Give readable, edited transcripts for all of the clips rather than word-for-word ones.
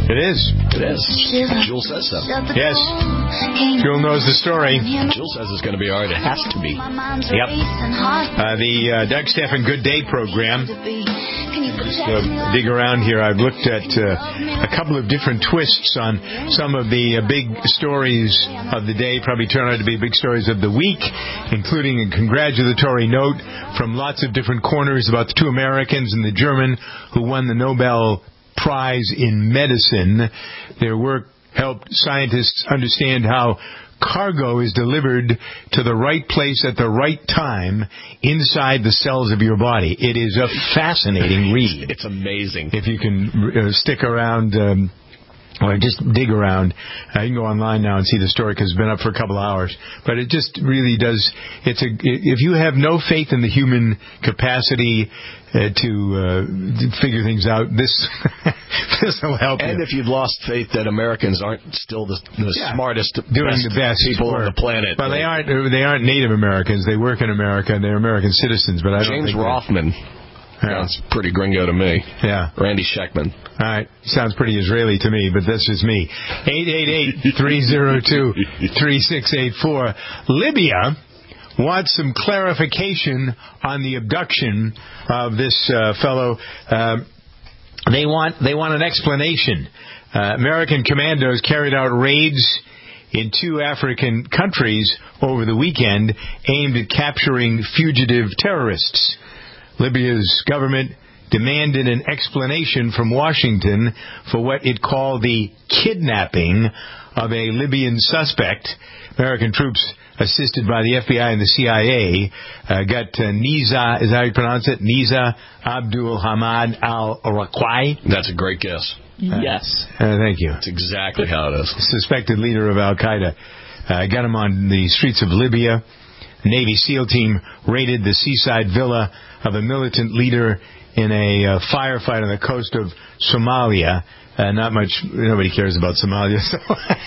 It is. It is. Jewel says so. Yes. Jewel knows the story. Jewel says it's going to be all right. It has to be. Yep. The Doug Stephan Good Day program. Just dig around here. I've looked at a couple of different twists on some of the big stories of the day, probably turn out to be big stories of the week, including a congratulatory note from lots of different corners about the two Americans and the German who won the Nobel Prize in Medicine. Their work helped scientists understand how cargo is delivered to the right place at the right time inside the cells of your body. It is a fascinating read. It's amazing. If you can stick around... or just dig around. You can go online now and see the story because it's been up for a couple of hours. But it just really does. If you have no faith in the human capacity to figure things out, this will help. And if you've lost faith that Americans aren't still the smartest, doing the best people on the planet, but they aren't Native Americans. They work in America. They're American citizens. But I don't think James Rothman. Sounds pretty gringo to me. Yeah. Randy Sheckman. All right. Sounds pretty Israeli to me, but that's just me. 888-302-3684. Libya wants some clarification on the abduction of this fellow. They want an explanation. American commandos carried out raids in 2 African countries over the weekend aimed at capturing fugitive terrorists. Libya's government demanded an explanation from Washington for what it called the kidnapping of a Libyan suspect. American troops, assisted by the FBI and the CIA, got Niza, is that how you pronounce it? Niza Abdul Hamad al-Raqai? That's a great guess. Yes. Thank you. That's exactly how it is. Suspected leader of Al-Qaeda. Got him on the streets of Libya. The Navy SEAL team raided the seaside villa of a militant leader in a firefight on the coast of Somalia. Nobody cares about Somalia, so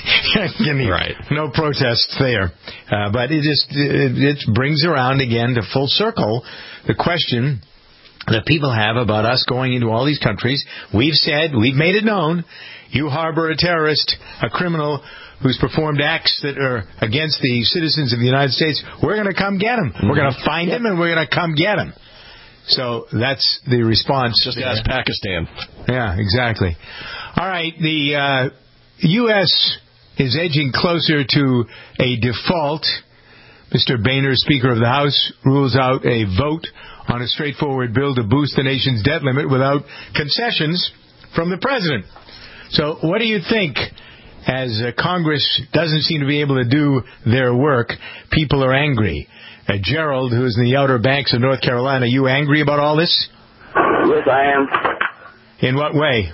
right. No protests there. But it brings around again to full circle the question that people have about us going into all these countries. We've made it known, you harbor a terrorist, a criminal who's performed acts that are against the citizens of the United States, we're going to come get him. We're going to find him, and we're going to come get him. So that's the response. Just ask Pakistan. Yeah, exactly. All right, the U.S. is edging closer to a default. Mr. Boehner, Speaker of the House, rules out a vote on a straightforward bill to boost the nation's debt limit without concessions from the president. So what do you think? As Congress doesn't seem to be able to do their work, people are angry. Gerald, who is in the Outer Banks of North Carolina, you angry about all this? Yes, I am. In what way?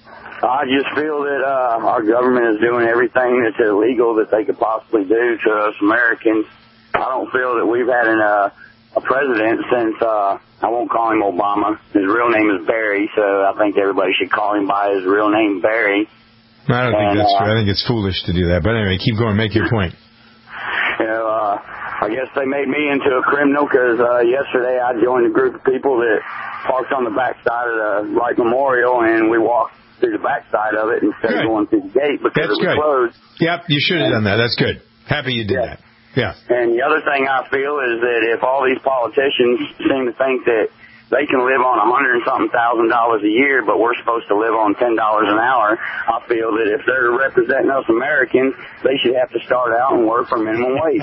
I just feel that our government is doing everything that's illegal that they could possibly do to us Americans. I don't feel that we've had a president since, I won't call him Obama. His real name is Barry, so I think everybody should call him by his real name, Barry. I don't think that's true. I think it's foolish to do that. But anyway, keep going. Make your point. I guess they made me into a criminal because yesterday I joined a group of people that parked on the backside of the Wright Memorial, and we walked through the backside of it instead of going through the gate because it was closed. Yep, you should have done that. That's good. Happy you did that. Yeah. And the other thing I feel is that if all these politicians seem to think that they can live on $100,000 a year, but we're supposed to live on $10 an hour, I feel that if they're representing us Americans, they should have to start out and work for minimum wage.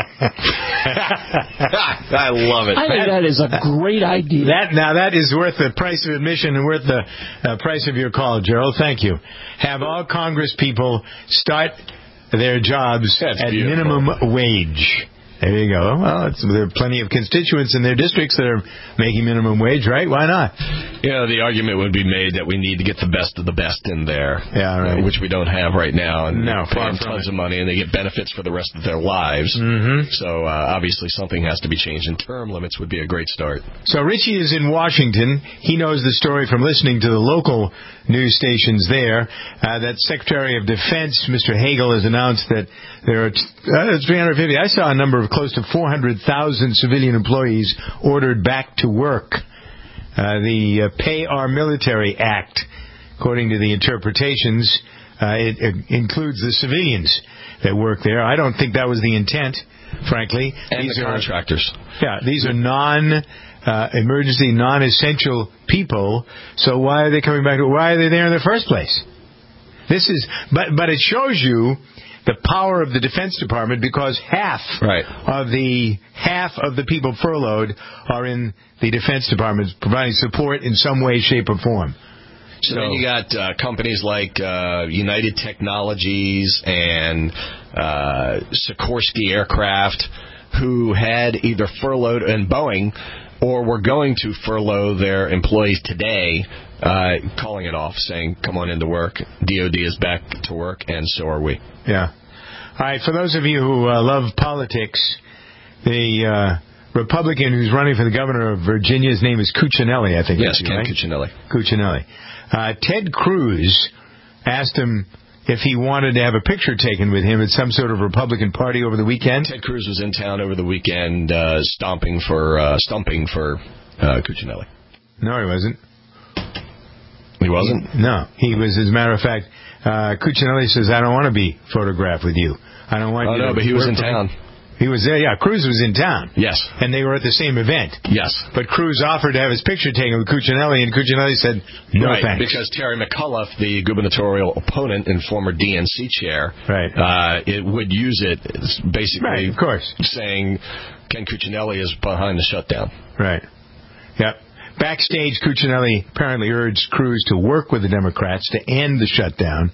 I love it. I think that is a great idea. That is worth the price of admission and worth the price of your call, Gerald. Thank you. Have all Congress people start their jobs at minimum wage. There you go. Well, there are plenty of constituents in their districts that are making minimum wage, right? Why not? The argument would be made that we need to get the best of the best in there, which we don't have right now. And no, they pay tons of money, and they get benefits for the rest of their lives. Mm-hmm. So obviously something has to be changed, and term limits would be a great start. So Richie is in Washington. He knows the story from listening to the local news stations there. That Secretary of Defense, Mr. Hagel, has announced that there are 350. I saw a number of close to 400,000 civilian employees ordered back to work. The Pay Our Military Act, according to the interpretations, it includes the civilians that work there. I don't think that was the intent, frankly. And these are contractors. Yeah, these are non-emergency, non-essential people. So why are they coming back? Why are they there in the first place? This is, but it shows you the power of the Defense Department, because half of the people furloughed are in the Defense Department, providing support in some way, shape, or form. So then you got companies like United Technologies and Sikorsky Aircraft, who had either furloughed, and Boeing, or were going to furlough their employees today, calling it off, saying, come on into work. DOD is back to work, and so are we. Yeah. All right, for those of you who love politics, the Republican who's running for the governor of Virginia, his name is Cuccinelli, I think. Yes, Ken right? Cuccinelli. Ted Cruz asked him if he wanted to have a picture taken with him at some sort of Republican party over the weekend. Ted Cruz was in town over the weekend stumping for Cuccinelli. No, he wasn't. He wasn't? No, he was, as a matter of fact, Cuccinelli says, I don't want to be photographed with you. I don't want you to... Oh, no, but he was in town. He was there, yeah. Cruz was in town. Yes. And they were at the same event. Yes. But Cruz offered to have his picture taken with Cuccinelli, and Cuccinelli said, no thanks. Because Terry McAuliffe, the gubernatorial opponent and former DNC chair, it would use it basically of course. saying Ken Cuccinelli is behind the shutdown. Right. Yep. Backstage, Cuccinelli apparently urged Cruz to work with the Democrats to end the shutdown.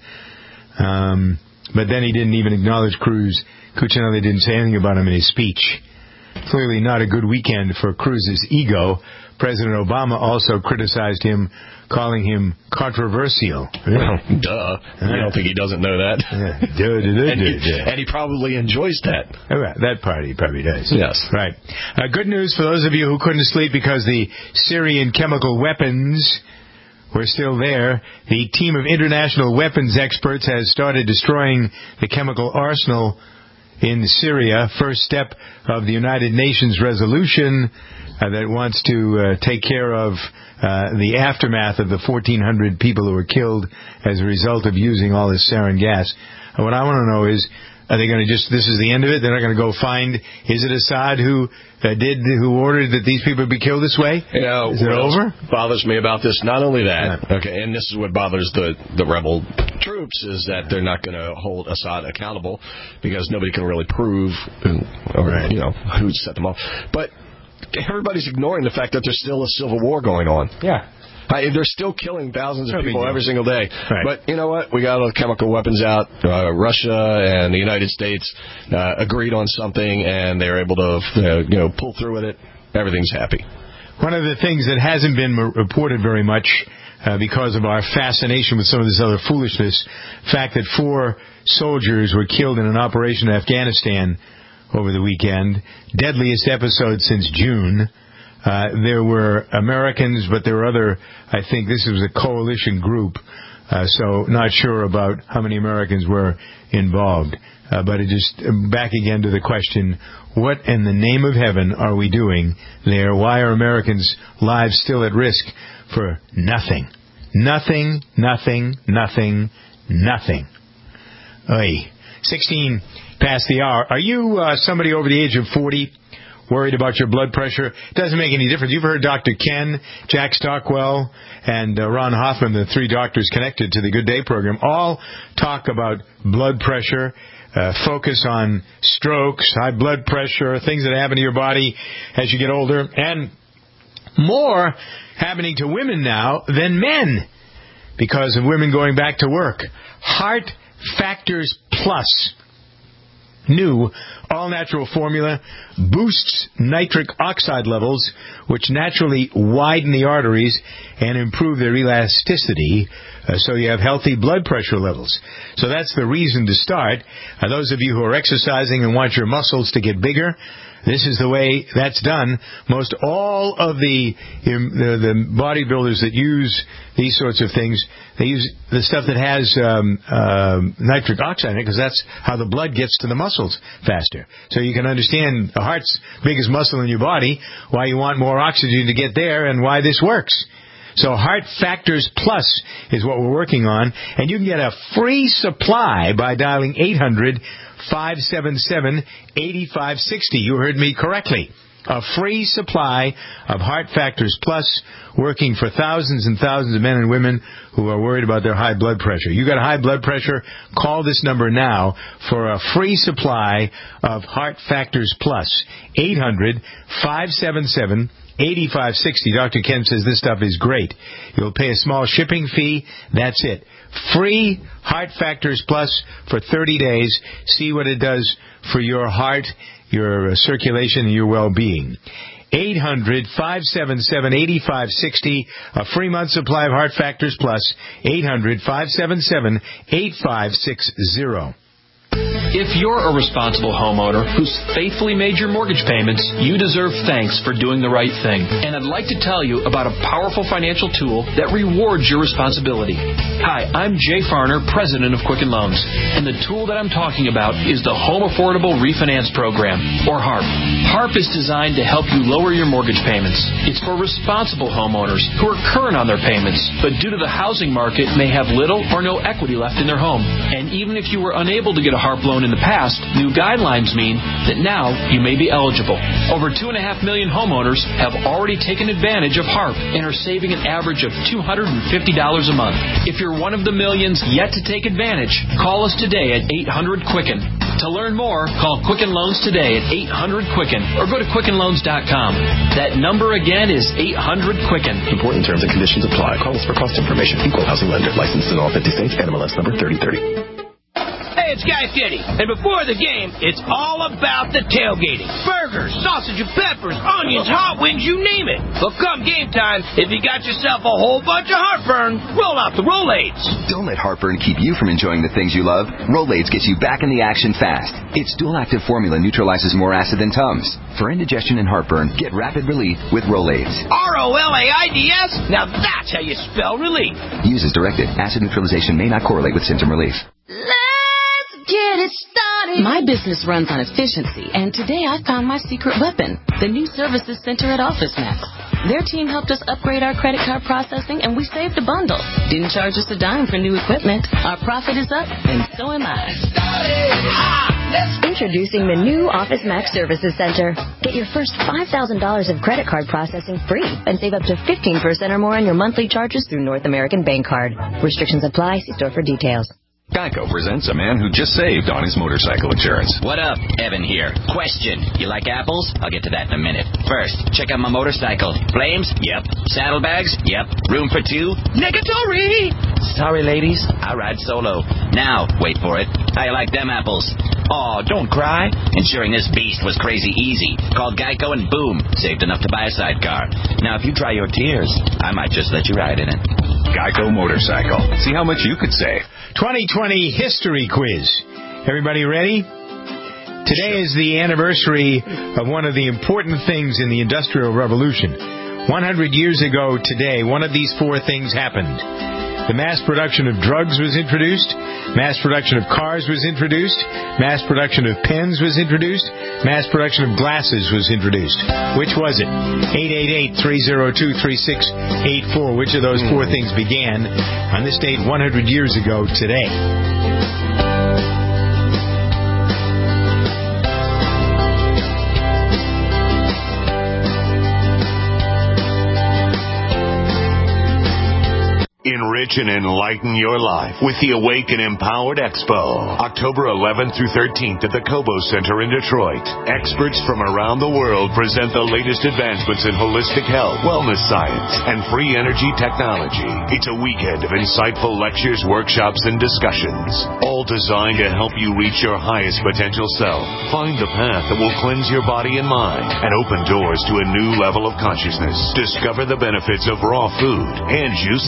But then he didn't even acknowledge Cruz. Cuccinelli didn't say anything about him in his speech. Clearly not a good weekend for Cruz's ego. President Obama also criticized him, calling him controversial. Well, duh. You don't think he doesn't know that? And he probably enjoys that. That part he probably does. Yes. Right. Good news for those of you who couldn't sleep because the Syrian chemical weapons were still there. The team of international weapons experts has started destroying the chemical arsenal in Syria. First step of the United Nations resolution that wants to take care of the aftermath of the 1,400 people who were killed as a result of using all this sarin gas. What I want to know is, are they going to this is the end of it? They're not going to go find, is it Assad who ordered that these people be killed this way? Is it over? Bothers me about this, not only that, and this is what bothers the rebel troops, is that they're not going to hold Assad accountable because nobody can really prove who set them off. But everybody's ignoring the fact that there's still a civil war going on. Yeah. They're still killing thousands of people every single day. Right. But you know what? We got all the chemical weapons out. Russia and the United States agreed on something, and they're able to pull through with it. Everything's happy. One of the things that hasn't been reported very much because of our fascination with some of this other foolishness, the fact that 4 soldiers were killed in an operation in Afghanistan over the weekend, deadliest episode since June. There were Americans, but there were other, I think this was a coalition group, so not sure about how many Americans were involved. But it just, back again to the question, what in the name of heaven are we doing there? Why are Americans' lives still at risk for nothing? Nothing, nothing, nothing, nothing. Oy. 16 past the hour. Are you somebody over the age of 40? Worried about your blood pressure? It doesn't make any difference. You've heard Dr. Ken, Jack Stockwell, and Ron Hoffman, the 3 doctors connected to the Good Day program, all talk about blood pressure, focus on strokes, high blood pressure, things that happen to your body as you get older, and more happening to women now than men because of women going back to work. Heart Factors Plus. New all-natural formula boosts nitric oxide levels, which naturally widen the arteries and improve their elasticity, so you have healthy blood pressure levels. So that's the reason to start. Those of you who are exercising and want your muscles to get bigger, this is the way that's done. Most all of the bodybuilders that use these sorts of things, they use the stuff that has nitric oxide in it because that's how the blood gets to the muscles faster. So you can understand the heart's biggest muscle in your body, why you want more oxygen to get there, and why this works. So Heart Factors Plus is what we're working on, and you can get a free supply by dialing 800-577-8560. You heard me correctly. A free supply of Heart Factors Plus, working for thousands and thousands of men and women who are worried about their high blood pressure. You got high blood pressure? Call this number now for a free supply of Heart Factors Plus. 800-577-8560. Dr. Ken says this stuff is great. You'll pay a small shipping fee. That's it. Free Heart Factors Plus for 30 days. See what it does for your heart, your circulation, and your well-being. 800-577-8560. A free month supply of Heart Factors Plus. 800-577-8560. If you're a responsible homeowner who's faithfully made your mortgage payments, you deserve thanks for doing the right thing. And I'd like to tell you about a powerful financial tool that rewards your responsibility. Hi, I'm Jay Farner, president of Quicken Loans. And the tool that I'm talking about is the Home Affordable Refinance Program, or HARP. HARP is designed to help you lower your mortgage payments. It's for responsible homeowners who are current on their payments, but due to the housing market may have little or no equity left in their home. And even if you were unable to get a HARP loan in the past, new guidelines mean that now you may be eligible. Over 2.5 million homeowners have already taken advantage of HARP and are saving an average of $250 a month. If you're one of the millions yet to take advantage, call us today at 800-QUICKEN. To learn more, call Quicken Loans today at 800-QUICKEN or go to QuickenLoans.com. That number again is 800-QUICKEN. Important terms and conditions apply. Call us for cost information. Equal housing lender. Licensed in all 50 states. NMLS number 3030. Hey, it's Guy Fieri, and before the game, it's all about the tailgating. Burgers, sausage and peppers, onions, hot wings, you name it. But come game time, if you got yourself a whole bunch of heartburn, roll out the Rolaids. Don't let heartburn keep you from enjoying the things you love. Rolaids gets you back in the action fast. Its dual-active formula neutralizes more acid than Tums. For indigestion and heartburn, get rapid relief with Rolaids. Rolaids? Now that's how you spell relief. Use as directed. Acid neutralization may not correlate with symptom relief. Get it started. My business runs on efficiency, and today I found my secret weapon, the new services center at OfficeMax. Their team helped us upgrade our credit card processing, and we saved a bundle. Didn't charge us a dime for new equipment. Our profit is up, and so am I. Introducing the new OfficeMax Services Center. Get your first $5,000 of credit card processing free and save up to 15% or more on your monthly charges through North American Bank Card. Restrictions apply. See store for details. Geico presents a man who just saved on his motorcycle insurance. What up? Evan here. Question. You like apples? I'll get to that in a minute. First, check out my motorcycle. Flames? Yep. Saddlebags? Yep. Room for two? Negatory! Sorry, ladies. I ride solo. Now, wait for it. How you like them apples? Aw, don't cry. Insuring this beast was crazy easy. Called Geico and boom, saved enough to buy a sidecar. Now, if you dry your tears, I might just let you ride in it. Geico Motorcycle. See how much you could save. 2020 History Quiz. Everybody ready? Today is the anniversary of one of the important things in the Industrial Revolution. 100 years ago today, one of these four things happened. The mass production of drugs was introduced. Mass production of cars was introduced. Mass production of pens was introduced. Mass production of glasses was introduced. Which was it? 888-302-3684. Which of those four things began on this date 100 years ago today? Enrich and enlighten your life with the Awake and Empowered Expo. October 11th through 13th at the Cobo Center in Detroit. Experts from around the world present the latest advancements in holistic health, wellness science, and free energy technology. It's a weekend of insightful lectures, workshops, and discussions, all designed to help you reach your highest potential self. Find the path that will cleanse your body and mind and open doors to a new level of consciousness. Discover the benefits of raw food and juicing for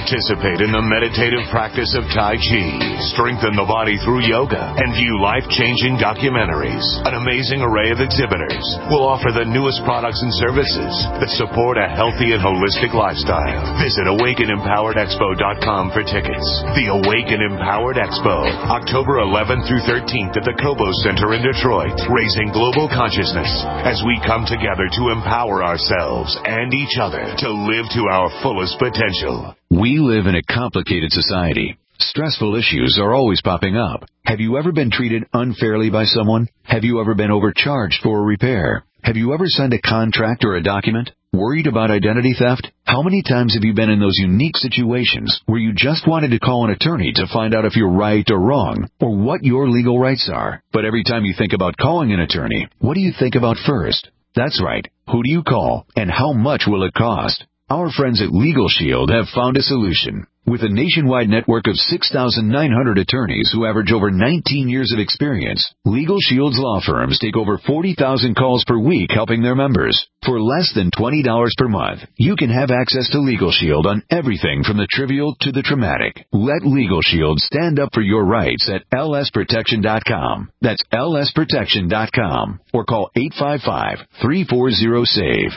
Participate in the meditative practice of Tai Chi, strengthen the body through yoga, and view life-changing documentaries. An amazing array of exhibitors will offer the newest products and services that support a healthy and holistic lifestyle. Visit AwakenEmpoweredExpo.com for tickets. The Awaken Empowered Expo, October 11th through 13th at the Kobo Center in Detroit, raising global consciousness as we come together to empower ourselves and each other to live to our fullest potential. We live in a complicated society. Stressful issues are always popping up. Have you ever been treated unfairly by someone? Have you ever been overcharged for a repair? Have you ever signed a contract or a document? Worried about identity theft? How many times have you been in those unique situations where you just wanted to call an attorney to find out if you're right or wrong, or what your legal rights are? But every time you think about calling an attorney, what do you think about first? That's right. Who do you call, and how much will it cost? Our friends at Legal Shield have found a solution. With a nationwide network of 6,900 attorneys who average over 19 years of experience, Legal Shield's law firms take over 40,000 calls per week helping their members. For less than $20 per month, you can have access to Legal Shield on everything from the trivial to the traumatic. Let Legal Shield stand up for your rights at lsprotection.com. That's lsprotection.com. Or call 855-340-SAVE,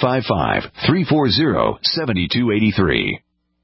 855-340-7283.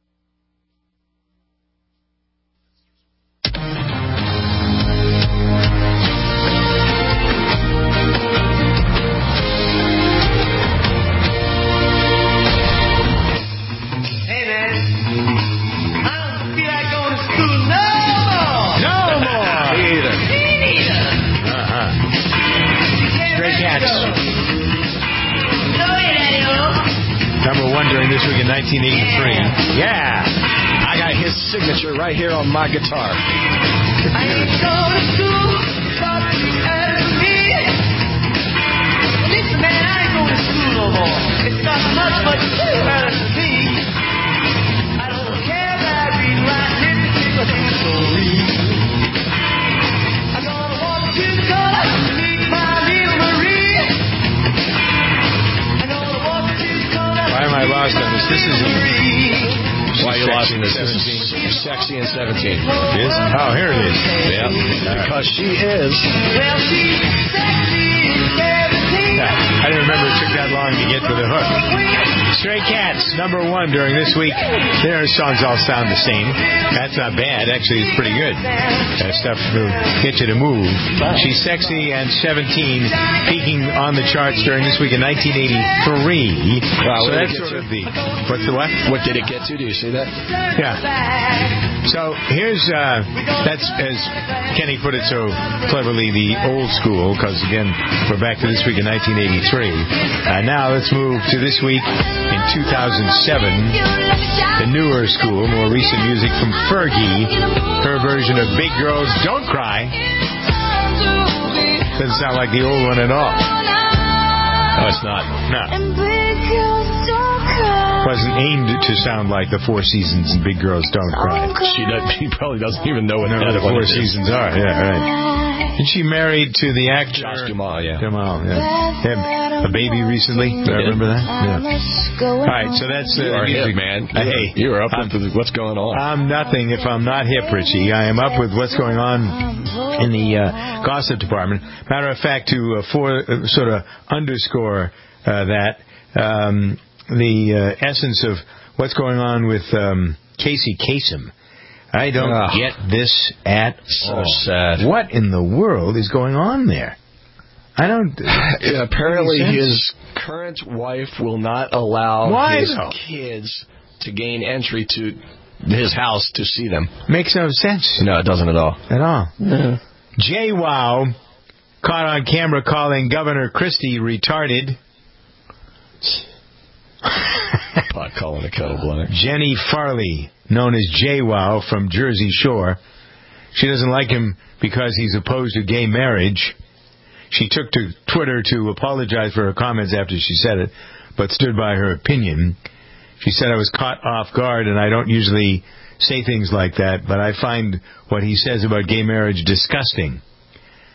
Number one during This Week in 1983. Yeah. I got his signature right here on my guitar. I ain't going to school, but listen, man, I ain't going to school no more. It's not much too early for me. I don't care about reading, writing, anything but history. I'm gonna walk to the college to meet my little Marie. I'm gonna walk to the college. Why am I lost on this? This isn't. Why are you lost in this? This is Sexy and 17. Is? Oh, here it is. Yeah. Because she is. Well, she's sexy and 17. I didn't remember it took that long to get to the hook. Stray Cats, number one during This Week. Their songs all sound the same. That's not bad. Actually, it's pretty good. Stuff to get you to move. She's Sexy and 17, peaking on the charts during This Week in 1983. Wow, so that's sort of the... What's the what? What did it get to? Do you see that? Yeah. So here's, that's, as Kenny put it so cleverly, the old school, because again, we're back to This Week in 1983. Now let's move to This Week in 2007. The newer school, more recent music from Fergie. Her version of Big Girls Don't Cry. Doesn't sound like the old one at all. No, it's not. No. Wasn't aimed to sound like the Four Seasons and Big Girls Don't Cry. He probably doesn't even know what the Four Seasons are. Yeah, right. And she married to the actor Josh Duhamel. Yeah. Duhamel, yeah. Had a baby recently. Do I remember that? Yeah. All right, so that's music, man. Hey, you're up with what's going on. I'm nothing if I'm not hip, Richie. I am up with what's going on in the gossip department. Matter of fact, to sort of underscore that. The essence of what's going on with Casey Kasem. I don't get this at all. Sad. What in the world is going on there? I don't... apparently his current wife will not allow his though? kids to gain entry to his house to see them. Makes no sense. No, it doesn't at all. At all. No. JWoww caught on camera calling Governor Christie retarded. Pot calling a kettle black. Jenny Farley, known as JWoww from Jersey Shore. She doesn't like him because he's opposed to gay marriage. She took to Twitter to apologize for her comments after she said it, but stood by her opinion. She said, I was caught off guard, and I don't usually say things like that, but I find what he says about gay marriage disgusting.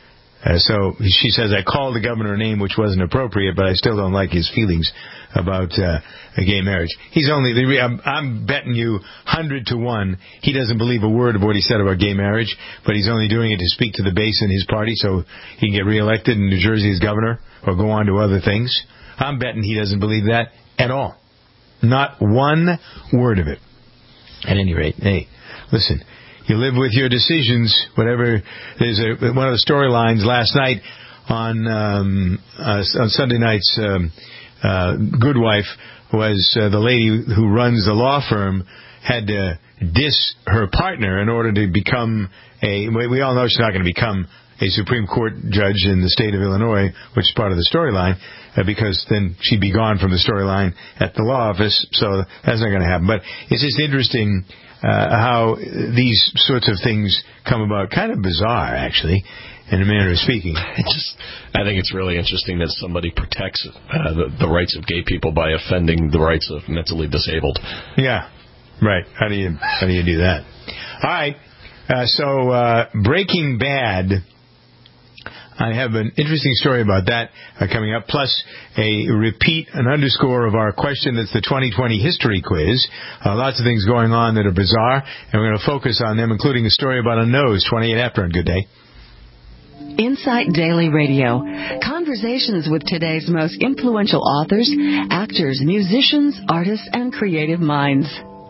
So she says, I called the governor a name which wasn't appropriate, but I still don't like his feelings about a gay marriage. I'm betting you 100 to 1 he doesn't believe a word of what he said about gay marriage, but he's only doing it to speak to the base in his party so he can get reelected in New Jersey as governor or go on to other things. I'm betting he doesn't believe that at all. Not one word of it. At any rate, hey, listen, you live with your decisions, whatever. There's one of the storylines last night on Sunday night's Good Wife was the lady who runs the law firm had to diss her partner in order to become we all know she's not going to become a Supreme Court judge in the state of Illinois, which is part of the storyline, because then she'd be gone from the storyline at the law office, so that's not going to happen. But it's just interesting how these sorts of things come about. Kind of bizarre, actually, in a manner of speaking. I think it's really interesting that somebody protects the rights of gay people by offending the rights of mentally disabled. Yeah, right. How do you do that? All right. So Breaking Bad. I have an interesting story about that coming up, plus an underscore of our question that's the 2020 history quiz. Lots of things going on that are bizarre, and we're going to focus on them, including a story about a nose, 28 after on Good Day. Insight Daily Radio. Conversations with today's most influential authors, actors, musicians, artists, and creative minds.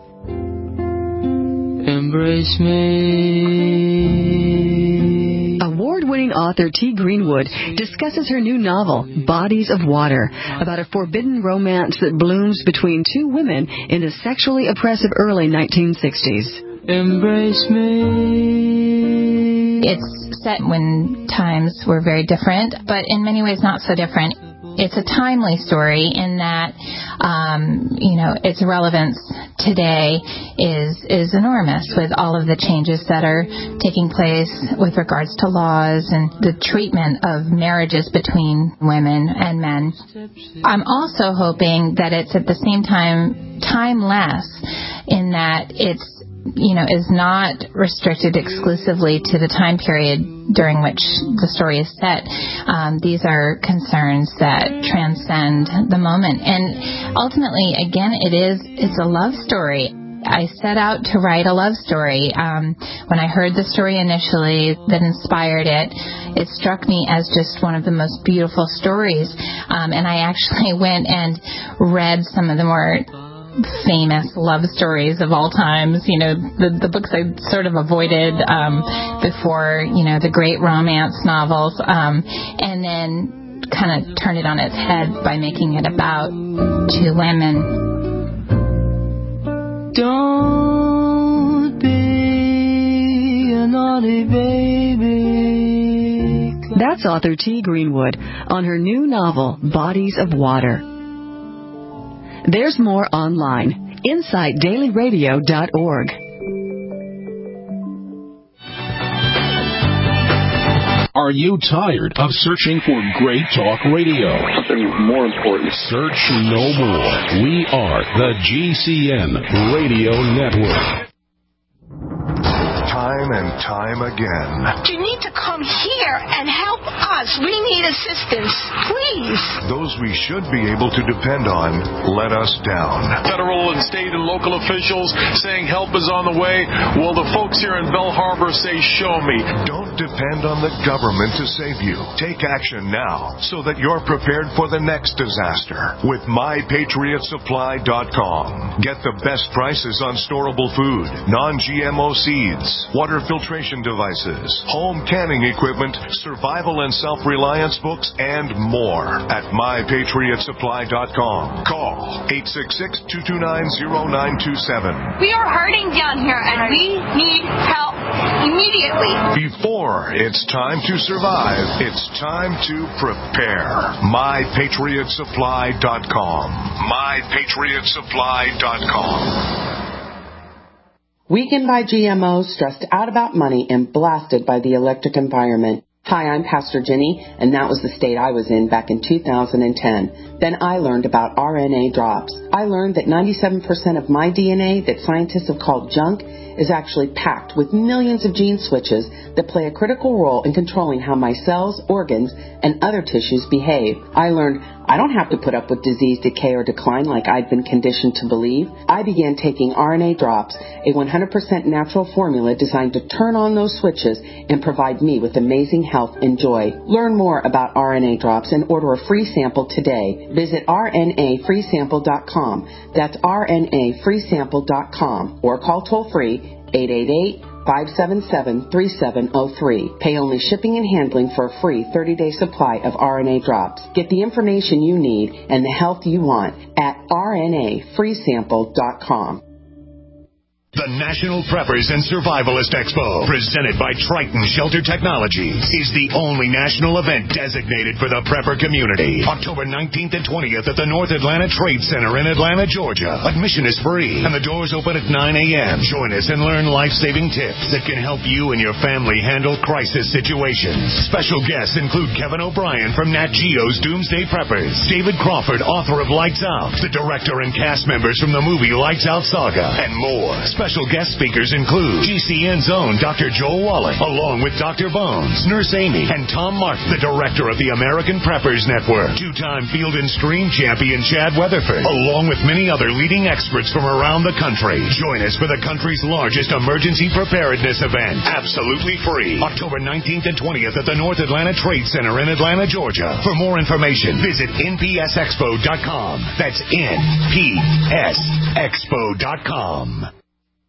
Embrace me. Award-winning author T. Greenwood discusses her new novel, Bodies of Water, about a forbidden romance that blooms between two women in the sexually oppressive early 1960s. Embrace me. It's set when times were very different, but in many ways not so different. It's a timely story in that, its relevance today is enormous with all of the changes that are taking place with regards to laws and the treatment of marriages between women and men. I'm also hoping that it's at the same time timeless in that it's is not restricted exclusively to the time period during which the story is set. These are concerns that transcend the moment. And ultimately, again, it's a love story. I set out to write a love story. When I heard the story initially that inspired it, it struck me as just one of the most beautiful stories. And I actually went and read some of the more famous love stories of all times, the books I sort of avoided before, the great romance novels, and then kind of turn it on its head by making it about two women. Don't be a naughty baby. That's author T. Greenwood on her new novel, Bodies of Water. There's more online. InsightDailyRadio.org. Are you tired of searching for great talk radio? Something more important. Search no more. We are the GCN Radio Network. Time and time again. You need to come here and help us. We need assistance, please. Those we should be able to depend on let us down. Federal and state and local officials saying help is on the way. Well, the folks here in Belle Harbor say, show me. Don't depend on the government to save you. Take action now so that you're prepared for the next disaster with MyPatriotSupply.com. Get the best prices on storable food, non-GMO seeds, water filtration devices, home canning equipment, survival and self-reliance books, and more at MyPatriotSupply.com. Call 866-229-0927. We are hurting down here, and we need help immediately. Before it's time to survive, it's time to prepare. MyPatriotSupply.com. MyPatriotSupply.com. Weakened by GMOs, stressed out about money, and blasted by the electric environment. Hi, I'm Pastor Jenny, and that was the state I was in back in 2010. Then I learned about RNA drops. I learned that 97% of my DNA that scientists have called junk is actually packed with millions of gene switches that play a critical role in controlling how my cells, organs, and other tissues behave. I learned I don't have to put up with disease, decay, or decline like I'd been conditioned to believe. I began taking RNA drops, a 100% natural formula designed to turn on those switches and provide me with amazing health and joy. Learn more about RNA drops and order a free sample today. Visit rnafreesample.com. That's rnafreesample.com or call toll-free 888-577-3703. Pay only shipping and handling for a free 30-day supply of RNA drops. Get the information you need and the health you want at rnafreesample.com. The National Preppers and Survivalist Expo, presented by Triton Shelter Technologies, is the only national event designated for the prepper community. October 19th and 20th at the North Atlanta Trade Center in Atlanta, Georgia. Admission is free, and the doors open at 9 a.m. Join us and learn life-saving tips that can help you and your family handle crisis situations. Special guests include Kevin O'Brien from Nat Geo's Doomsday Preppers, David Crawford, author of Lights Out, the director and cast members from the movie Lights Out Saga, and more. Special guest speakers include GCN's own Dr. Joel Wallach, along with Dr. Bones, Nurse Amy, and Tom Martin, the director of the American Preppers Network, two-time Field and Stream champion Chad Weatherford, along with many other leading experts from around the country. Join us for the country's largest emergency preparedness event, absolutely free, October 19th and 20th at the North Atlanta Trade Center in Atlanta, Georgia. For more information, visit npsexpo.com. That's npsexpo.com.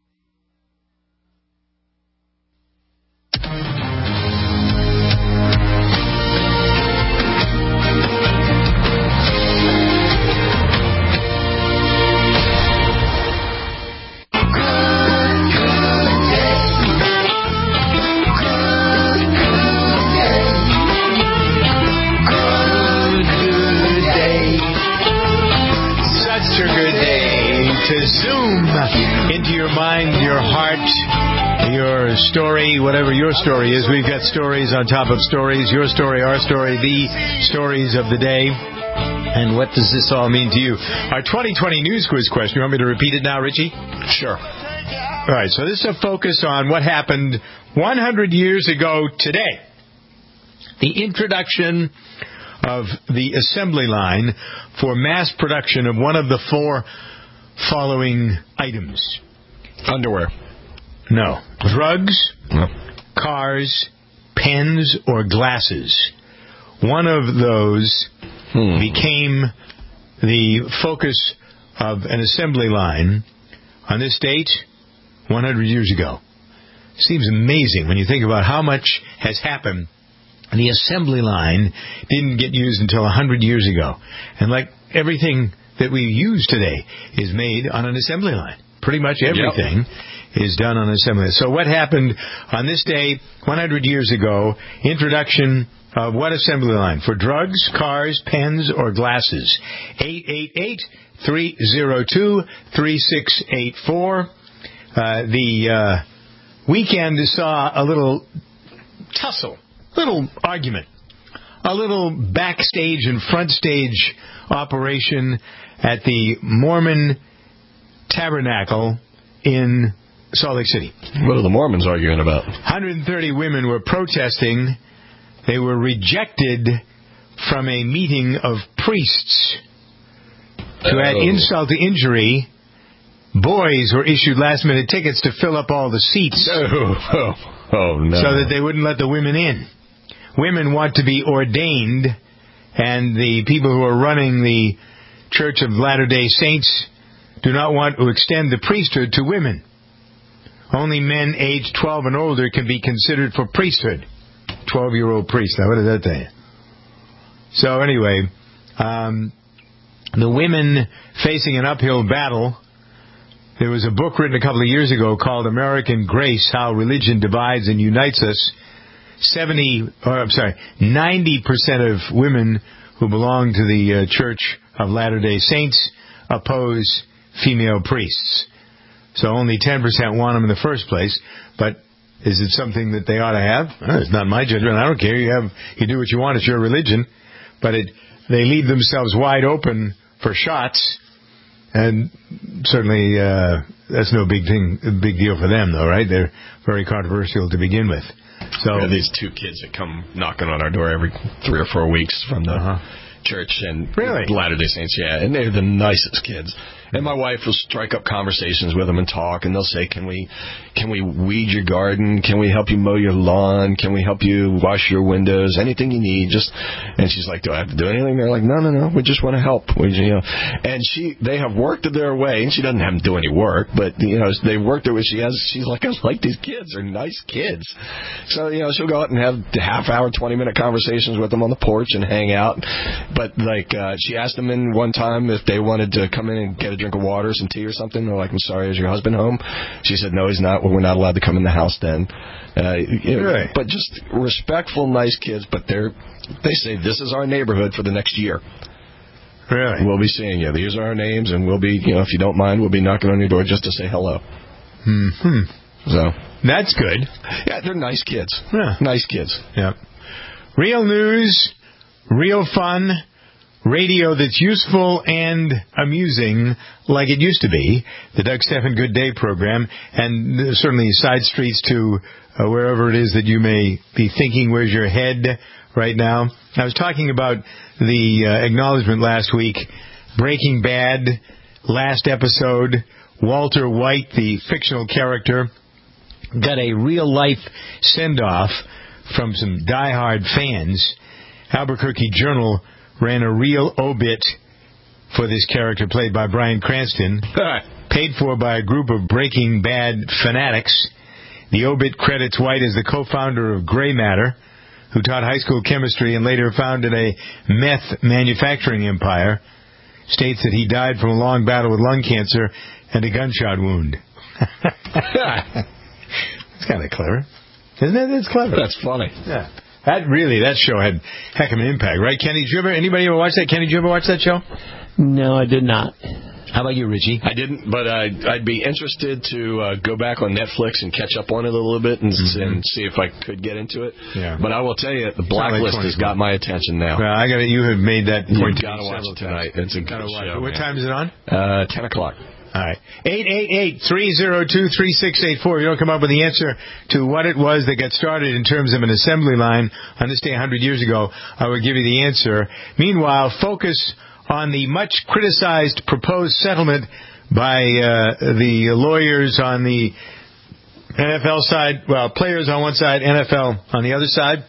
To zoom into your mind, your heart, your story, whatever your story is. We've got stories on top of stories. Your story, our story, the stories of the day. And what does this all mean to you? Our 2020 news quiz question. You want me to repeat it now, Richie? Sure. All right, so this is a focus on what happened 100 years ago today. The introduction of the assembly line for mass production of one of the four following items. Underwear. No. Drugs, no. Cars, pens, or glasses. One of those became the focus of an assembly line on this date 100 years ago. Seems amazing when you think about how much has happened. The assembly line didn't get used until 100 years ago. And like everything that we use today is made on an assembly line. Pretty much everything is done on an assembly line. So what happened on this day 100 years ago? Introduction of what assembly line? For drugs, cars, pens, or glasses? 888-302-3684. The weekend saw a little tussle, little argument, a little backstage and front stage operation at the Mormon Tabernacle in Salt Lake City. What are the Mormons arguing about? 130 women were protesting. They were rejected from a meeting of priests. To add insult to injury, boys were issued last-minute tickets to fill up all the seats. Oh, no. So that they wouldn't let the women in. Women want to be ordained, and the people who are running the Church of Latter-day Saints do not want to extend the priesthood to women. Only men aged 12 and older can be considered for priesthood. 12-year-old priest. Now, what does that tell you? So anyway, the women facing an uphill battle. There was a book written a couple of years ago called American Grace, How Religion Divides and Unites Us. 90% of women who belong to the Church of Latter-day Saints oppose female priests. So only 10% want them in the first place. But Is it something that they ought to have? It's not my judgment. I don't care. You do what you want. It's your religion. But they leave themselves wide open for shots, and certainly that's no big deal for them, though, right? They're very controversial to begin with. So these two kids that come knocking on our door every 3 or 4 weeks from the church and Latter-day Saints, and they're the nicest kids. And my wife will strike up conversations with them and talk, and they'll say, "Can we weed your garden? Can we help you mow your lawn? Can we help you wash your windows? Anything you need." And she's like, "Do I have to do anything?" They're like, "No. We just want to help." And they have worked their way, and she doesn't have them do any work, but they worked their way. She's like, "I like these kids. They're nice kids." So she'll go out and have half-hour, 20-minute conversations with them on the porch and hang out. But she asked them in one time if they wanted to come in and get a drink of water, some tea or something. They're like, "I'm sorry, is your husband home?" She said, "No, he's not. Well, we're not allowed to come in the house then." But just respectful, nice kids. But they say, "This is our neighborhood for the next year. Really? We'll be seeing you. These are our names, and we'll be, if you don't mind, we'll be knocking on your door just to say hello." So that's good. Yeah, they're nice kids. Yeah. Nice kids. Yeah. Real news, real fun. Radio that's useful and amusing like it used to be. The Doug Stephan Good Day program, and certainly side streets to wherever it is that you may be thinking, where's your head right now. I was talking about the acknowledgement last week, Breaking Bad, last episode, Walter White, the fictional character, got a real-life send-off from some diehard fans. Albuquerque Journal ran a real obit for this character played by Bryan Cranston, paid for by a group of Breaking Bad fanatics. The obit credits White as the co-founder of Gray Matter, who taught high school chemistry and later founded a meth manufacturing empire. States that he died from a long battle with lung cancer and a gunshot wound. It's kind of clever. Isn't it? It's clever. That's funny. Yeah. That show had heck of an impact, right, Kenny? Anybody ever watch that? Kenny, did you ever watch that show? No, I did not. How about you, Richie? I didn't, but I'd be interested to go back on Netflix and catch up on it a little bit and see if I could get into it. Yeah. But I will tell you, the Blacklist has got my attention now. Well, you have made that point. You've got to watch it tonight. It's a good show. What time is it on? 10 o'clock. All right. 888-302-3684. You don't come up with the answer to what it was that got started in terms of an assembly line on this day 100 years ago. I will give you the answer. Meanwhile, focus on the much criticized proposed settlement by the lawyers on the NFL side. Well, players on one side, NFL on the other side.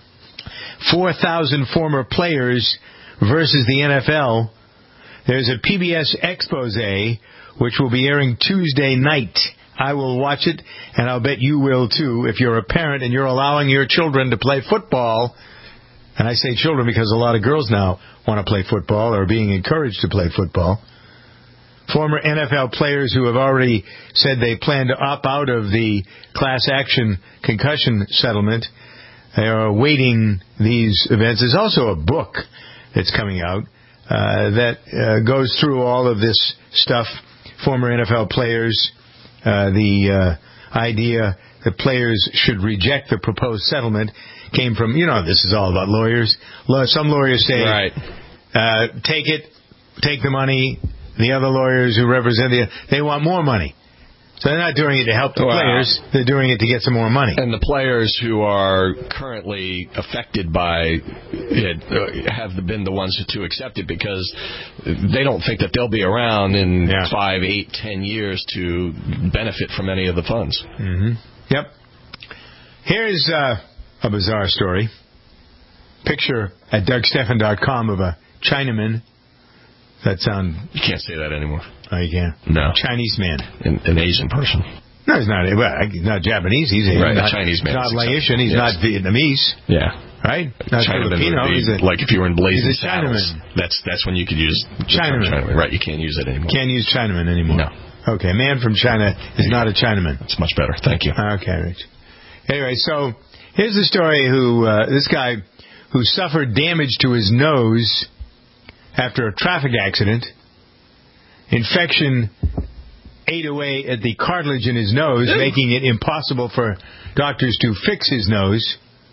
4,000 former players versus the NFL. There's a PBS expose, which will be airing Tuesday night. I will watch it, and I'll bet you will too. If you're a parent and you're allowing your children to play football, and I say children because a lot of girls now want to play football or are being encouraged to play football. Former NFL players who have already said they plan to opt out of the class action concussion settlement. They are awaiting these events. There's also a book that's coming out that goes through all of this stuff. Former NFL players, the idea that players should reject the proposed settlement came from, this is all about lawyers. Some lawyers say, take the money. The other lawyers who represent they want more money. So they're not doing it to help the players. They're doing it to get some more money. And the players who are currently affected by it have been the ones to accept it because they don't think that they'll be around in 5, 8, 10 years to benefit from any of the funds. Mm-hmm. Yep. Here's a bizarre story. Picture at DougStephan.com of a Chinaman. You can't say that anymore. Oh, you can? No. Chinese man. An Asian person. No, he's not. Well, he's not Japanese. He's a Chinese man. He's not Laotian. He's not Vietnamese. Yeah. Right? Not Filipino. Like if you were in Blazing He's a Saddles. That's when you could use Chinaman. Right, you can't use it anymore. Can't use Chinaman anymore. No. Okay, man from China is not a Chinaman. That's much better. Thank you. Okay, Rich. Anyway, so here's the story this guy who suffered damage to his nose after a traffic accident. Infection ate away at the cartilage in his nose, making it impossible for doctors to fix his nose.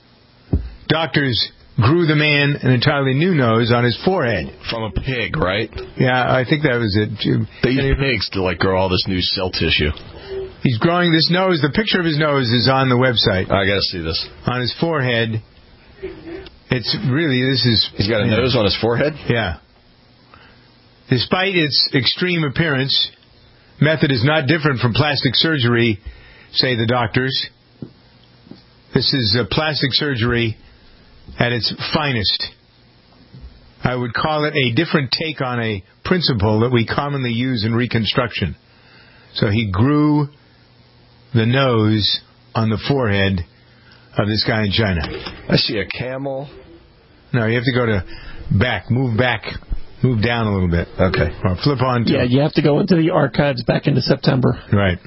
Doctors grew the man an entirely new nose on his forehead. From a pig, right? Yeah, I think that was it. They use pigs to grow all this new cell tissue. He's growing this nose. The picture of his nose is on the website. I gotta see this. On his forehead. It's really, He's got a nose on his forehead? Yeah. Despite its extreme appearance, method is not different from plastic surgery, say the doctors. This is plastic surgery at its finest. I would call it a different take on a principle that we commonly use in reconstruction. So he grew the nose on the forehead of this guy in China. I see a camel. No, you have to go to back. Move down a little bit. Okay. Or flip on to... Yeah, you have to go into the archives back into September. Right.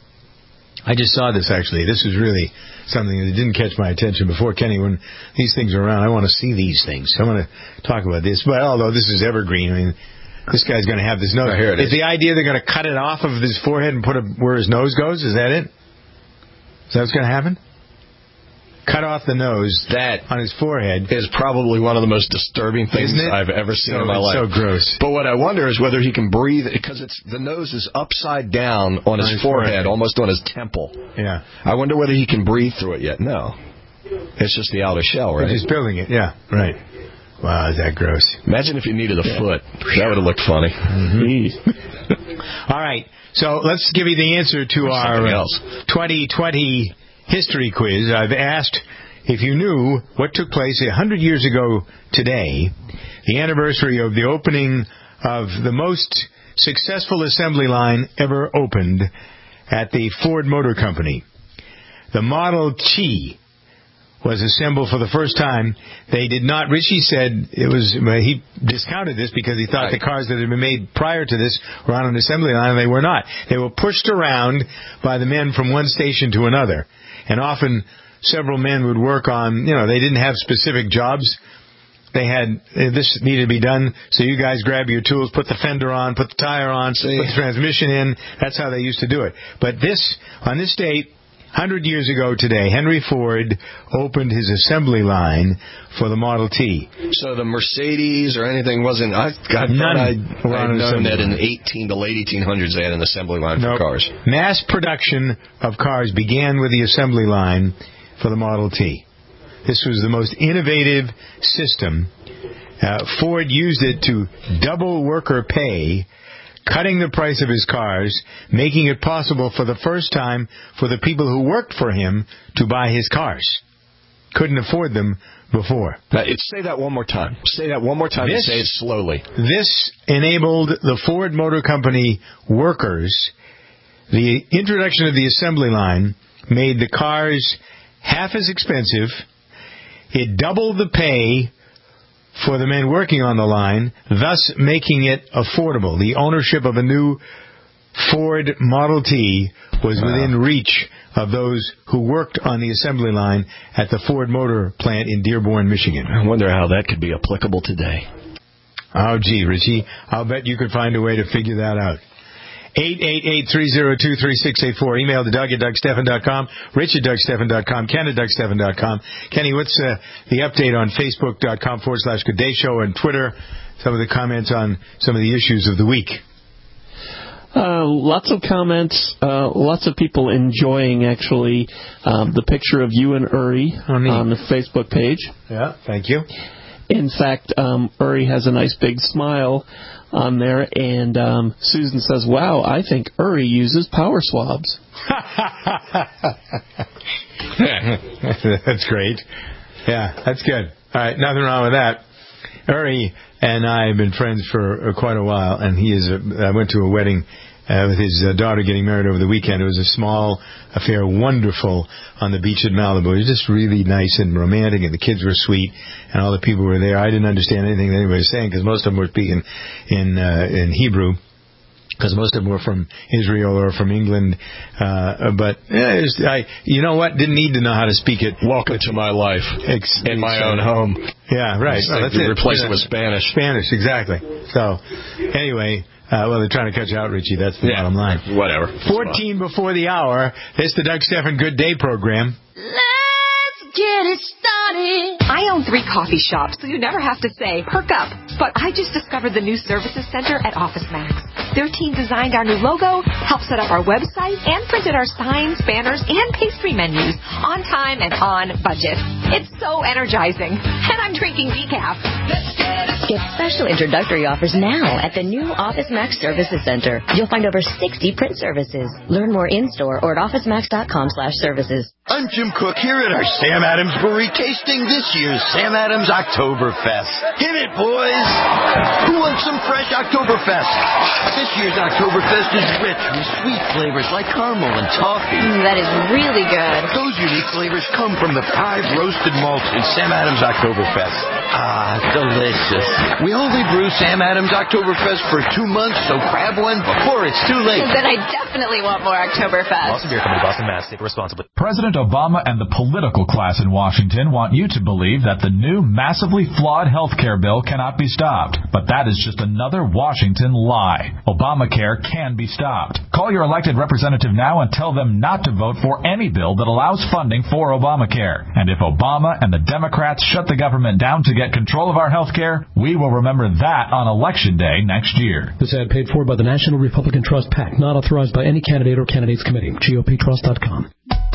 I just saw this, actually. This is really something that didn't catch my attention before. Kenny, when these things are around, I want to see these things. I want to talk about this. But although this is evergreen, I mean, this guy's going to have this nose. Oh, here it is. Is the idea they're going to cut it off of his forehead and put it where his nose goes? Is that it? Is that what's going to happen? Cut off the nose on his forehead is probably one of the most disturbing things I've ever seen in my life. So gross. But what I wonder is whether he can breathe, because the nose is upside down on his forehead, almost on his temple. Yeah. I wonder whether he can breathe through it yet. No. It's just the outer shell, right? They're just building it, yeah. Right. Wow, is that gross. Imagine if you needed a foot. That would have looked funny. Mm-hmm. All right. So let's give you the answer to our 2020 history quiz. I've asked if you knew what took place 100 years ago today, the anniversary of the opening of the most successful assembly line ever opened at the Ford Motor Company. The Model T was assembled for the first time. They did not, Richie said he discounted this because he thought the cars that had been made prior to this were on an assembly line, and they were not. They were pushed around by the men from one station to another. And often several men would work on, they didn't have specific jobs. They had, this needed to be done, so you guys grab your tools, put the fender on, put the tire on, put the transmission in. That's how they used to do it. But on this date, 100 years ago today, Henry Ford opened his assembly line for the Model T. So the Mercedes or anything wasn't... I'd known that in the late 1800s they had an assembly line for cars. Mass production of cars began with the assembly line for the Model T. This was the most innovative system. Ford used it to double worker pay, cutting the price of his cars, making it possible for the first time for the people who worked for him to buy his cars. Couldn't afford them before. Say that one more time. Say that one more time and say it slowly. This enabled the Ford Motor Company workers. The introduction of the assembly line made the cars half as expensive. It doubled the pay for the men working on the line, thus making it affordable. The ownership of a new Ford Model T was within reach of those who worked on the assembly line at the Ford Motor plant in Dearborn, Michigan. I wonder how that could be applicable today. Oh, gee, Richie, I'll bet you could find a way to figure that out. 888-302-3684. Email to Doug at DougStephan.com, Rich at DougStephan.com, Ken at DougStephan.com. Kenny, what's the update on Facebook.com/Good Day Show and Twitter? Some of the comments on some of the issues of the week. Lots of comments, lots of people enjoying, actually, the picture of you and Uri on the Facebook page. Yeah, thank you. In fact, Uri has a nice big smile on there, and Susan says, wow, I think Uri uses power swabs. That's great. Yeah, that's good. All right, nothing wrong with that. Uri and I have been friends for quite a while, and I went to a wedding with his daughter getting married over the weekend. It was a small affair, wonderful, on the beach at Malibu. It was just really nice and romantic, and the kids were sweet, and all the people were there. I didn't understand anything that anybody was saying because most of them were speaking in Hebrew, because most of them were from Israel or from England. But you know what? Didn't need to know how to speak it. Welcome to my life in my own home. Yeah, right. Well, that's it. Replace it with Spanish. Spanish, exactly. So, anyway, Well, they're trying to cut you out, Richie. That's the bottom line. Whatever. 14 before the hour. It's the Doug Stephan Good Day program. Get it started. I own 3 coffee shops, so you never have to say, perk up. But I just discovered the new services center at OfficeMax. Their team designed our new logo, helped set up our website, and printed our signs, banners, and pastry menus on time and on budget. It's so energizing. And I'm drinking decaf. Get special introductory offers now at the new OfficeMax Services Center. You'll find over 60 print services. Learn more in-store or at OfficeMax.com/services. I'm Jim Cook here at our Sam Adams Brewery tasting this year's Sam Adams Oktoberfest. Hit it, boys! Who wants some fresh Oktoberfest? This year's Oktoberfest is rich with sweet flavors like caramel and toffee. That is really good. Those unique flavors come from the 5 roasted malts in Sam Adams Oktoberfest. Ah, delicious. We only brew Sam Adams Oktoberfest for 2 months, so grab one before it's too late. Then I definitely want more Oktoberfest. Boston Beer Company, Boston, Mass. Take responsibly. President Obama and the political class in Washington want you to believe that the new massively flawed health care bill cannot be stopped. But that is just another Washington lie. Obamacare can be stopped. Call your elected representative now and tell them not to vote for any bill that allows funding for Obamacare. And if Obama and the Democrats shut the government down to get control of our health care, we will remember that on Election Day next year. This ad paid for by the National Republican Trust PAC, not authorized by any candidate or candidates committee. GOPtrust.com.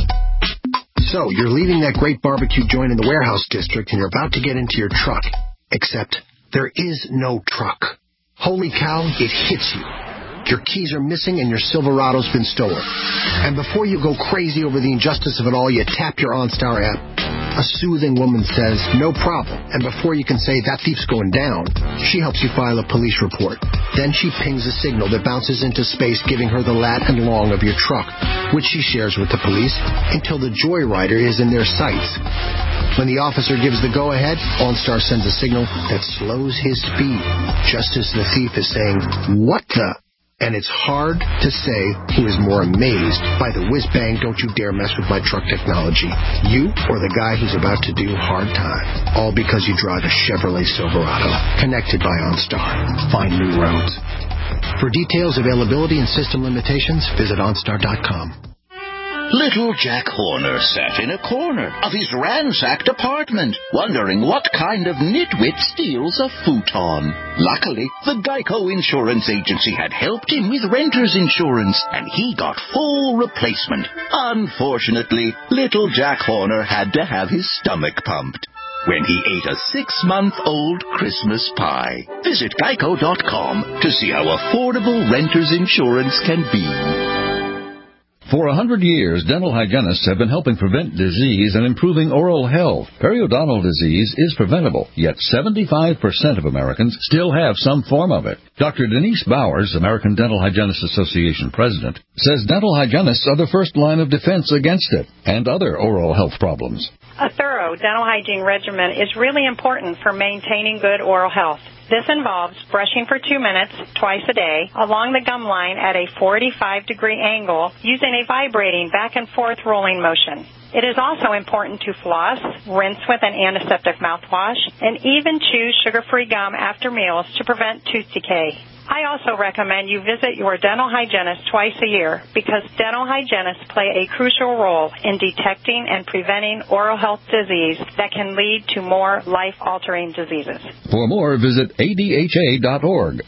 So, you're leaving that great barbecue joint in the warehouse district and you're about to get into your truck. Except, there is no truck. Holy cow, it hits you. Your keys are missing and your Silverado's been stolen. And before you go crazy over the injustice of it all, you tap your OnStar app. A soothing woman says, no problem. And before you can say, that thief's going down, she helps you file a police report. Then she pings a signal that bounces into space, giving her the lat and long of your truck, which she shares with the police until the joyrider is in their sights. When the officer gives the go-ahead, OnStar sends a signal that slows his speed, just as the thief is saying, what the? And it's hard to say who is more amazed by the whiz-bang don't you dare mess with my truck technology, you or the guy who's about to do hard time, all because you drive a Chevrolet Silverado, connected by OnStar. Find new roads. For details, availability, and system limitations, visit OnStar.com. Little Jack Horner sat in a corner of his ransacked apartment, wondering what kind of nitwit steals a futon. Luckily, the Geico Insurance Agency had helped him with renter's insurance, and he got full replacement. Unfortunately, little Jack Horner had to have his stomach pumped when he ate a 6-month-old Christmas pie. Visit Geico.com to see how affordable renter's insurance can be. For 100 years, dental hygienists have been helping prevent disease and improving oral health. Periodontal disease is preventable, yet 75% of Americans still have some form of it. Dr. Denise Bowers, American Dental Hygienists Association president, says dental hygienists are the first line of defense against it and other oral health problems. A thorough dental hygiene regimen is really important for maintaining good oral health. This involves brushing for 2 minutes twice a day along the gum line at a 45-degree angle using a vibrating back and forth rolling motion. It is also important to floss, rinse with an antiseptic mouthwash, and even chew sugar-free gum after meals to prevent tooth decay. I also recommend you visit your dental hygienist twice a year because dental hygienists play a crucial role in detecting and preventing oral health disease that can lead to more life-altering diseases. For more, visit adha.org/NDHM.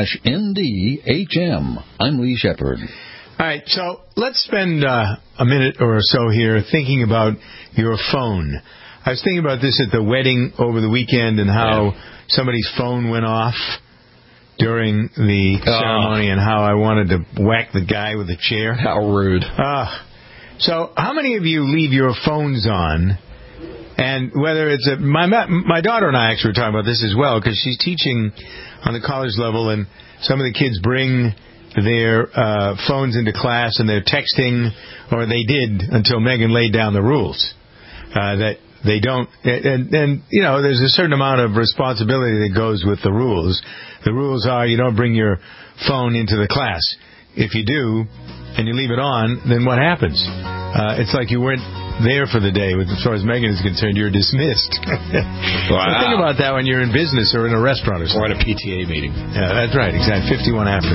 I'm Lee Shepard. All right, so let's spend a minute or so here thinking about your phone. I was thinking about this at the wedding over the weekend and how somebody's phone went off during the ceremony and how I wanted to whack the guy with the chair. How rude. So how many of you leave your phones on? And whether it's my daughter and I actually were talking about this as well because she's teaching on the college level and some of the kids bring their phones into class and they're texting, or they did until Megan laid down the rules that they don't. And you know, there's a certain amount of responsibility that goes with the rules. The rules are you don't bring your phone into the class. If you do and you leave it on, then what happens? It's like you weren't there for the day. As far as Megan is concerned, you're dismissed. Wow. So think about that when you're in business or in a restaurant or something. Or at a PTA meeting. Yeah, that's right. Exactly. 51 after.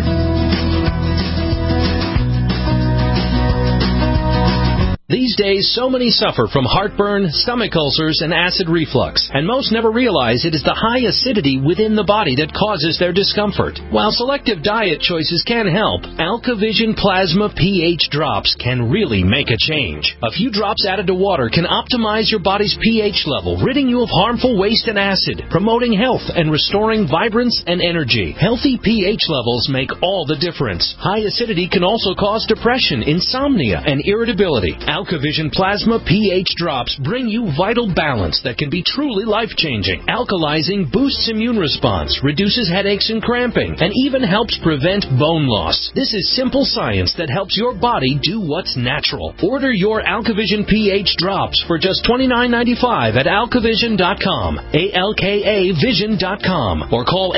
These days, so many suffer from heartburn, stomach ulcers, and acid reflux, and most never realize it is the high acidity within the body that causes their discomfort. While selective diet choices can help, AlkaVision Plasma pH drops can really make a change. A few drops added to water can optimize your body's pH level, ridding you of harmful waste and acid, promoting health and restoring vibrance and energy. Healthy pH levels make all the difference. High acidity can also cause depression, insomnia, and irritability. AlkaVision Plasma pH drops bring you vital balance that can be truly life-changing. Alkalizing boosts immune response, reduces headaches and cramping, and even helps prevent bone loss. This is simple science that helps your body do what's natural. Order your AlkaVision pH drops for just $29.95 at alkavision.com, ALKAvision.com, or call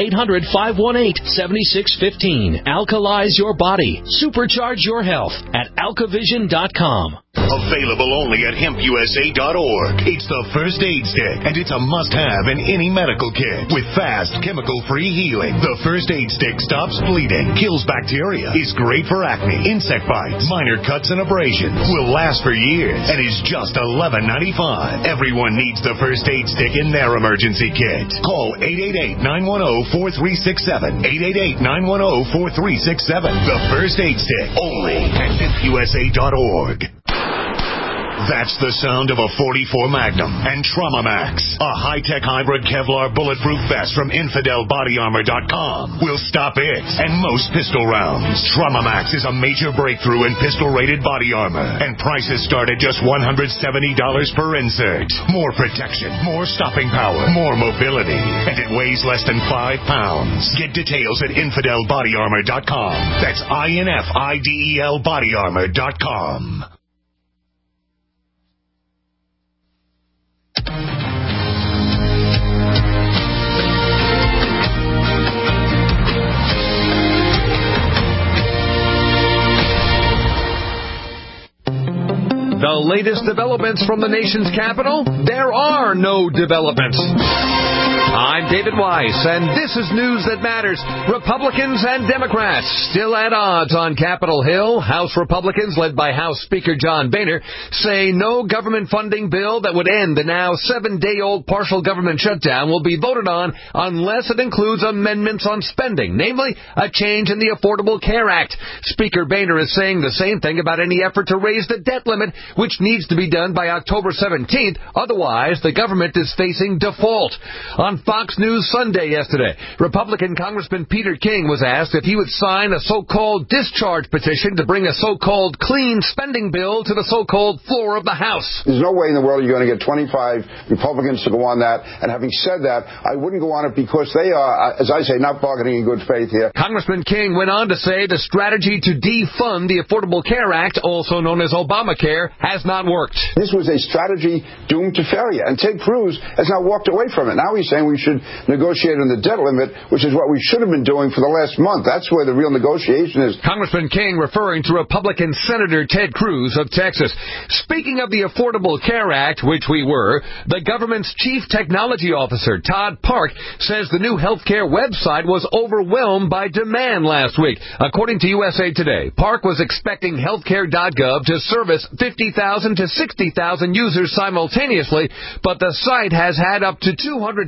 800-518-7615. Alkalize your body. Supercharge your health at alkavision.com. Available only at hempusa.org. It's the first aid stick, and it's a must-have in any medical kit. With fast, chemical-free healing, the first aid stick stops bleeding, kills bacteria, is great for acne, insect bites, minor cuts and abrasions, will last for years, and is just $11.95. Everyone needs the first aid stick in their emergency kit. Call 888-910-4367. 888-910-4367. The first aid stick, only at hempusa.org. That's the sound of a .44 Magnum and Trauma Max, a high-tech hybrid Kevlar bulletproof vest from InfidelBodyArmor.com. Will stop it and most pistol rounds. Trauma Max is a major breakthrough in pistol-rated body armor, and prices start at just $170 per insert. More protection, more stopping power, more mobility, and it weighs less than 5 pounds. Get details at InfidelBodyArmor.com. That's INFIDEL BodyArmor.com. The latest developments from the nation's capital? There are no developments. I'm David Weiss, and this is News That Matters. Republicans and Democrats still at odds on Capitol Hill. House Republicans, led by House Speaker John Boehner, say no government funding bill that would end the now 7-day-old partial government shutdown will be voted on unless it includes amendments on spending, namely a change in the Affordable Care Act. Speaker Boehner is saying the same thing about any effort to raise the debt limit, which needs to be done by October 17th. Otherwise, the government is facing default. On Fox News Sunday yesterday, Republican Congressman Peter King was asked if he would sign a so-called discharge petition to bring a so-called clean spending bill to the so-called floor of the House. There's no way in the world you're going to get 25 Republicans to go on that. And having said that, I wouldn't go on it because they are, as I say, not bargaining in good faith here. Congressman King went on to say the strategy to defund the Affordable Care Act, also known as Obamacare, has not worked. This was a strategy doomed to failure, and Ted Cruz has now walked away from it. Now he's saying we should negotiate on the debt limit, which is what we should have been doing for the last month. That's where the real negotiation is. Congressman King referring to Republican Senator Ted Cruz of Texas. Speaking of the Affordable Care Act, which we were, the government's chief technology officer, Todd Park, says the new health care website was overwhelmed by demand last week. According to USA Today, Park was expecting healthcare.gov to service 50,000 to 60,000 users simultaneously, but the site has had up to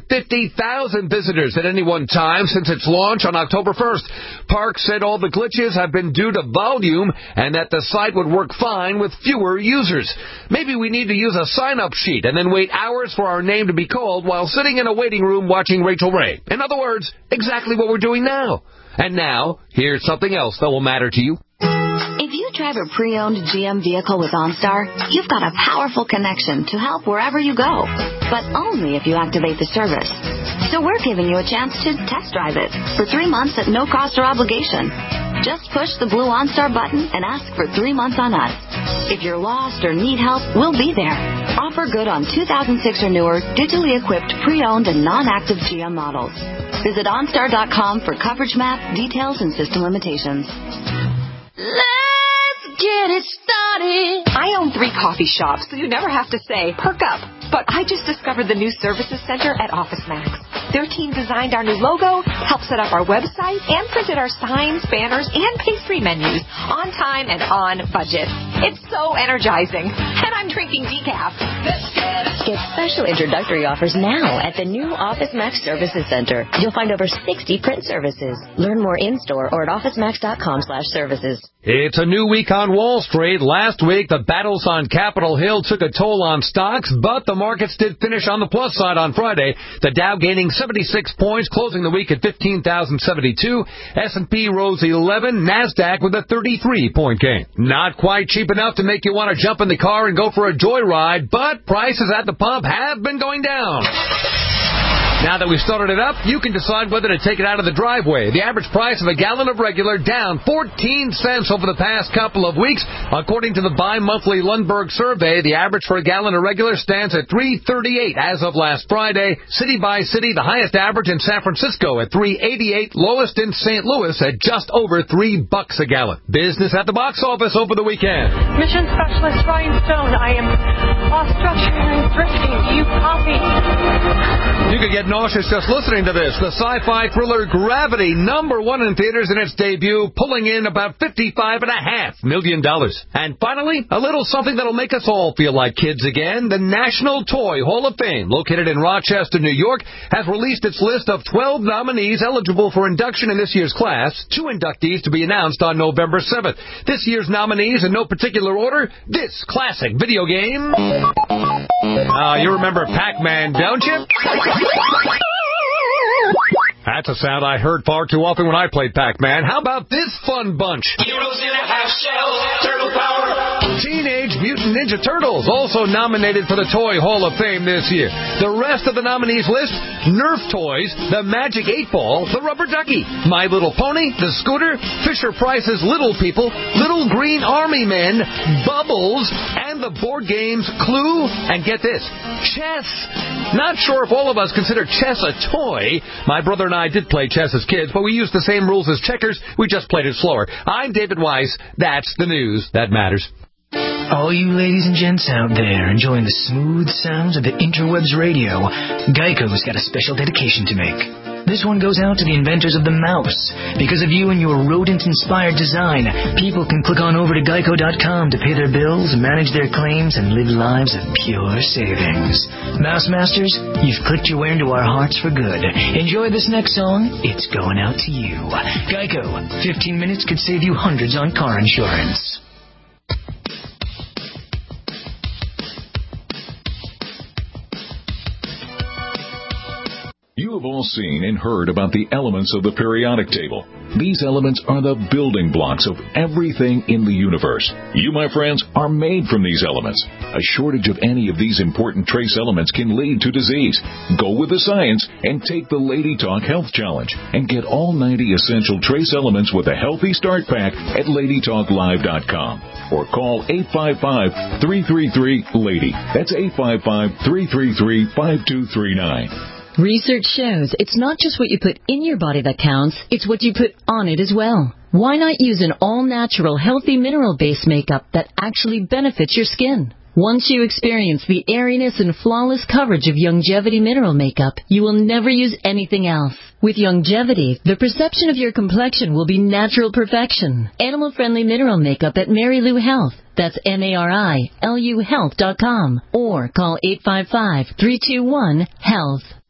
250,000 visitors at any one time since its launch on October 1st. Park said all the glitches have been due to volume and that the site would work fine with fewer users. Maybe we need to use a sign-up sheet and then wait hours for our name to be called while sitting in a waiting room watching Rachel Ray. In other words, exactly what we're doing now. And now, here's something else that will matter to you. If you drive a pre-owned GM vehicle with OnStar, you've got a powerful connection to help wherever you go, but only if you activate the service. So we're giving you a chance to test drive it for 3 months at no cost or obligation. Just push the blue OnStar button and ask for 3 months on us. If you're lost or need help, we'll be there. Offer good on 2006 or newer, digitally equipped, pre-owned, and non-active GM models. Visit OnStar.com for coverage map, details, and system limitations. Let's get get it started. I own 3 coffee shops, so you never have to say, perk up. But I just discovered the new Services Center at OfficeMax. Their team designed our new logo, helped set up our website, and printed our signs, banners, and pastry menus on time and on budget. It's so energizing. And I'm drinking decaf. Get special introductory offers now at the new OfficeMax Services Center. You'll find over 60 print services. Learn more in-store or at OfficeMax.com/services. It's a new week on Wall Street. Last week, the battles on Capitol Hill took a toll on stocks, but the markets did finish on the plus side on Friday. The Dow gaining 76 points, closing the week at 15,072. S&P rose 11. NASDAQ with a 33-point gain. Not quite cheap enough to make you want to jump in the car and go for a joyride, but prices at the pump have been going down. Now that we've started it up, you can decide whether to take it out of the driveway. The average price of a gallon of regular down 14 cents over the past couple of weeks. According to the bi-monthly Lundberg survey, the average for a gallon of regular stands at $3.38 as of last Friday. City by city, the highest average in San Francisco at $3.88, lowest in St. Louis at just over $3 a gallon. Business at the box office over the weekend. Mission Specialist Ryan Stone, I am off structure and drifting. Do you copy? You could get nauseous just listening to this. The sci-fi thriller Gravity, #1 in theaters in its debut, pulling in about $55.5 million. And finally, a little something that'll make us all feel like kids again. The National Toy Hall of Fame, located in Rochester, New York, has released its list of 12 nominees eligible for induction in this year's class. 2 inductees to be announced on November 7th. This year's nominees, in no particular order, this classic video game. You remember Pac-Man, don't you? That's a sound I heard far too often when I played Pac-Man. How about this fun bunch? Heroes in a half shell, turtle power. Teenage Mutant Ninja Turtles, also nominated for the Toy Hall of Fame this year. The rest of the nominees list: Nerf Toys, the Magic 8-Ball, the Rubber Ducky, My Little Pony, the Scooter, Fisher-Price's Little People, Little Green Army Men, Bubbles, and the board games Clue, and get this, chess. Not sure if all of us consider chess a toy. My brother and I did play chess as kids, but we used the same rules as checkers. We just played it slower. I'm David Weiss. That's the news that matters. All you ladies and gents out there enjoying the smooth sounds of the interwebs radio, Geico's got a special dedication to make. This one goes out to the inventors of the mouse. Because of you and your rodent-inspired design, people can click on over to Geico.com to pay their bills, manage their claims, and live lives of pure savings. Mouse Masters, you've clicked your way into our hearts for good. Enjoy this next song. It's going out to you. Geico, 15 minutes could save you hundreds on car insurance. You have all seen and heard about the elements of the periodic table. These elements are the building blocks of everything in the universe. You, my friends, are made from these elements. A shortage of any of these important trace elements can lead to disease. Go with the science and take the Lady Talk Health Challenge and get all 90 essential trace elements with a healthy start pack at LadyTalkLive.com or call 855-333-LADY. That's 855-333-5239. Research shows it's not just what you put in your body that counts, it's what you put on it as well. Why not use an all-natural, healthy mineral-based makeup that actually benefits your skin? Once you experience the airiness and flawless coverage of Youngevity mineral makeup, you will never use anything else. With Youngevity, the perception of your complexion will be natural perfection. Animal-friendly mineral makeup at Mary Lou Health. That's MARILU Health.com or call 855-321-HEALTH.